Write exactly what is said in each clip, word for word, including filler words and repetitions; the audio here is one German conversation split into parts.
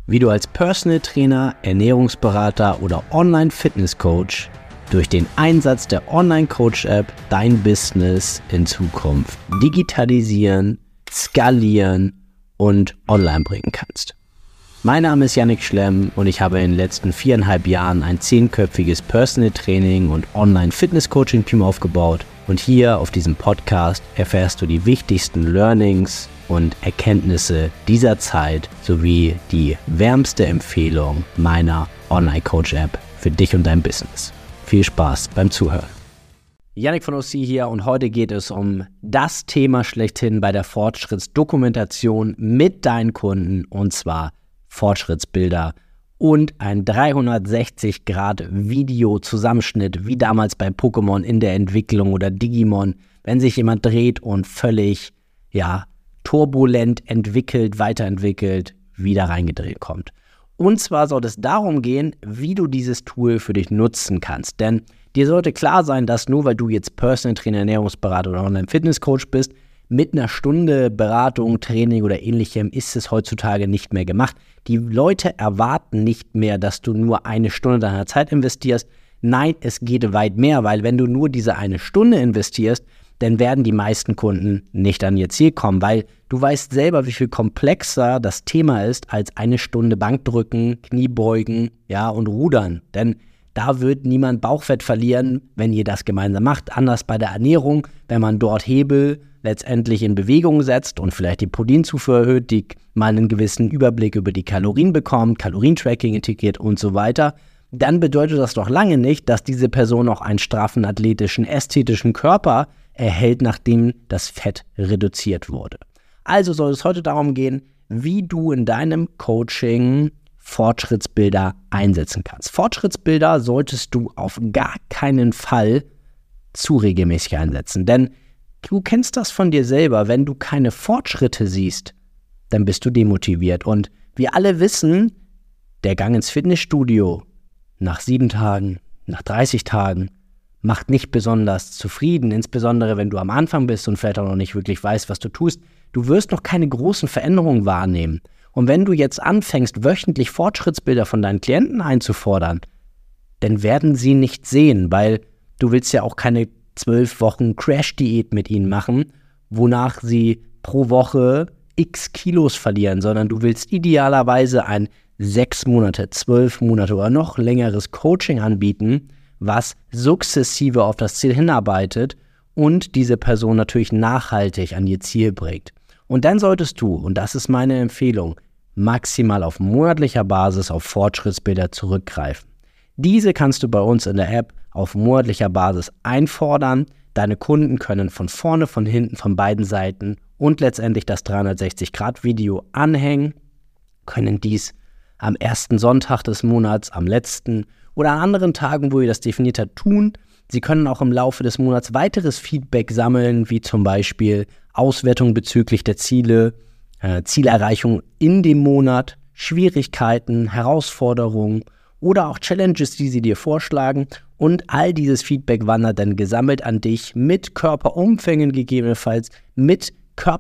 wie du als Personal Trainer, Ernährungsberater oder Online-Fitness-Coach durch den Einsatz der Online-Coach-App dein Business in Zukunft digitalisieren, skalieren und online bringen kannst. Mein Name ist Yannick Schlemm und ich habe in den letzten viereinhalb Jahren ein zehnköpfiges Personal Training und Online-Fitness-Coaching-Team aufgebaut und hier auf diesem Podcast erfährst du die wichtigsten Learnings und Erkenntnisse dieser Zeit sowie die wärmste Empfehlung meiner Online-Coach-App für dich und dein Business. Viel Spaß beim Zuhören. Yannick von O C hier und heute geht es um das Thema schlechthin bei der Fortschrittsdokumentation mit deinen Kunden und zwar Fortschrittsbilder und ein dreihundertsechzig Grad Video-Zusammenschnitt, wie damals bei Pokémon in der Entwicklung oder Digimon, wenn sich jemand dreht und völlig, ja, turbulent entwickelt, weiterentwickelt, wieder reingedreht kommt. Und zwar soll es darum gehen, wie du dieses Tool für dich nutzen kannst. Denn dir sollte klar sein, dass nur weil du jetzt Personal Trainer, Ernährungsberater oder Online-Fitness-Coach bist, mit einer Stunde Beratung, Training oder ähnlichem ist es heutzutage nicht mehr gemacht. Die Leute erwarten nicht mehr, dass du nur eine Stunde deiner Zeit investierst. Nein, es geht weit mehr, weil wenn du nur diese eine Stunde investierst, dann werden die meisten Kunden nicht an ihr Ziel kommen, weil du weißt selber, wie viel komplexer das Thema ist als eine Stunde Bankdrücken, Kniebeugen, ja, und Rudern. Denn da wird niemand Bauchfett verlieren, wenn ihr das gemeinsam macht. Anders bei der Ernährung, wenn man dort Hebel letztendlich in Bewegung setzt und vielleicht die Proteinzufuhr erhöht, die mal einen gewissen Überblick über die Kalorien bekommt, Kalorientracking integriert und so weiter, dann bedeutet das doch lange nicht, dass diese Person auch einen straffen, athletischen, ästhetischen Körper erhält, nachdem das Fett reduziert wurde. Also soll es heute darum gehen, wie du in deinem Coaching Fortschrittsbilder einsetzen kannst. Fortschrittsbilder solltest du auf gar keinen Fall zu regelmäßig einsetzen, denn du kennst das von dir selber. Wenn du keine Fortschritte siehst, dann bist du demotiviert. Und wir alle wissen, der Gang ins Fitnessstudio nach sieben Tagen, nach dreißig Tagen macht nicht besonders zufrieden, insbesondere wenn du am Anfang bist und vielleicht auch noch nicht wirklich weißt, was du tust. Du wirst noch keine großen Veränderungen wahrnehmen. Und wenn du jetzt anfängst, wöchentlich Fortschrittsbilder von deinen Klienten einzufordern, dann werden sie nicht sehen, weil du willst ja auch keine zwölf Wochen Crash-Diät mit ihnen machen, wonach sie pro Woche x Kilos verlieren, sondern du willst idealerweise ein sechs Monate, zwölf Monate oder noch längeres Coaching anbieten, was sukzessive auf das Ziel hinarbeitet und diese Person natürlich nachhaltig an ihr Ziel bringt. Und dann solltest du, und das ist meine Empfehlung, maximal auf monatlicher Basis auf Fortschrittsbilder zurückgreifen. Diese kannst du bei uns in der App auf monatlicher Basis einfordern. Deine Kunden können von vorne, von hinten, von beiden Seiten und letztendlich das dreihundertsechzig Grad Video anhängen, können dies am ersten Sonntag des Monats, am letzten oder an anderen Tagen, wo ihr das definiert habt, tun. Sie können auch im Laufe des Monats weiteres Feedback sammeln, wie zum Beispiel Auswertung bezüglich der Ziele, äh, Zielerreichung in dem Monat, Schwierigkeiten, Herausforderungen oder auch Challenges, die sie dir vorschlagen. Und all dieses Feedback wandert dann gesammelt an dich mit Körperumfängen gegebenenfalls, mit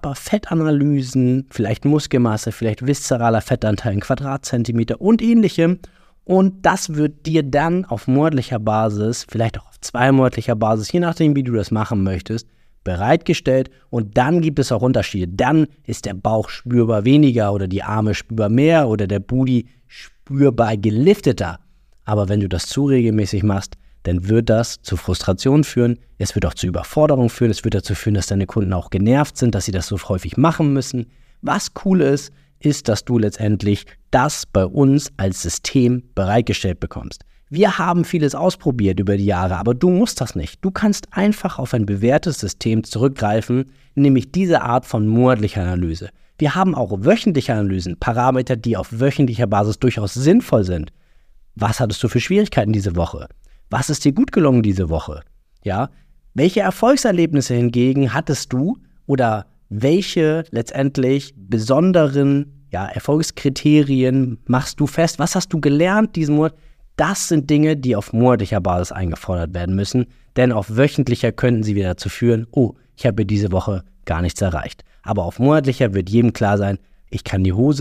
Körperfettanalysen, vielleicht Muskelmasse, vielleicht viszeraler Fettanteil in Quadratzentimeter und ähnlichem. Und das wird dir dann auf monatlicher Basis, vielleicht auch auf zweimonatlicher Basis, je nachdem, wie du das machen möchtest, bereitgestellt. Und dann gibt es auch Unterschiede. Dann ist der Bauch spürbar weniger oder die Arme spürbar mehr oder der Booty spürbar gelifteter. Aber wenn du das zu regelmäßig machst, dann wird das zu Frustration führen. Es wird auch zu Überforderung führen. Es wird dazu führen, dass deine Kunden auch genervt sind, dass sie das so häufig machen müssen. Was cool ist, ist, dass du letztendlich das bei uns als System bereitgestellt bekommst. Wir haben vieles ausprobiert über die Jahre, aber du musst das nicht. Du kannst einfach auf ein bewährtes System zurückgreifen, nämlich diese Art von monatlicher Analyse. Wir haben auch wöchentliche Analysen, Parameter, die auf wöchentlicher Basis durchaus sinnvoll sind. Was hattest du für Schwierigkeiten diese Woche? Was ist dir gut gelungen diese Woche? Ja, welche Erfolgserlebnisse hingegen hattest du oder welche letztendlich besonderen ja, Erfolgskriterien machst du fest? Was hast du gelernt diesen Monat? Das sind Dinge, die auf monatlicher Basis eingefordert werden müssen, denn auf wöchentlicher könnten sie wieder dazu führen, oh, ich habe diese Woche gar nichts erreicht. Aber auf monatlicher wird jedem klar sein, ich kann die Hose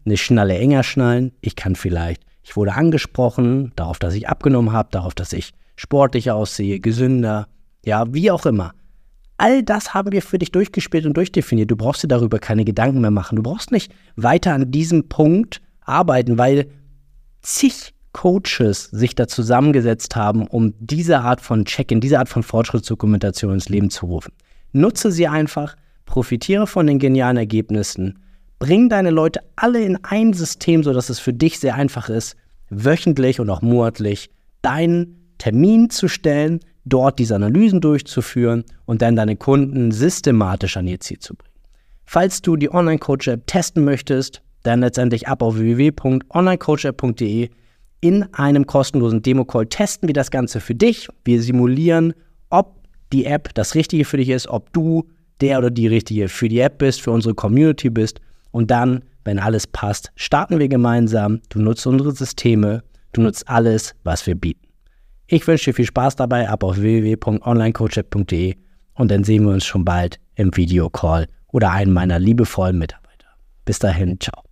eine Schnalle enger schnallen. Ich kann vielleicht, ich wurde angesprochen, darauf, dass ich abgenommen habe, darauf, dass ich sportlicher aussehe, gesünder, ja, wie auch immer. All das haben wir für dich durchgespielt und durchdefiniert. Du brauchst dir darüber keine Gedanken mehr machen. Du brauchst nicht weiter an diesem Punkt arbeiten, weil zig Coaches sich da zusammengesetzt haben, um diese Art von Check-in, diese Art von Fortschrittsdokumentation ins Leben zu rufen. Nutze sie einfach, profitiere von den genialen Ergebnissen, bring deine Leute alle in ein System, sodass es für dich sehr einfach ist, wöchentlich und auch monatlich deinen Termin zu stellen, dort diese Analysen durchzuführen und dann deine Kunden systematisch an ihr Ziel zu bringen. Falls du die Online-Coach-App testen möchtest, dann letztendlich ab auf w w w punkt online coach app punkt d e. In einem kostenlosen Demo-Call testen wir das Ganze für dich. Wir simulieren, ob die App das Richtige für dich ist, ob du der oder die Richtige für die App bist, für unsere Community bist. Und dann, wenn alles passt, starten wir gemeinsam. Du nutzt unsere Systeme, du nutzt alles, was wir bieten. Ich wünsche dir viel Spaß dabei, ab auf w w w punkt online coach app punkt d e und dann sehen wir uns schon bald im Videocall oder einen meiner liebevollen Mitarbeiter. Bis dahin, ciao.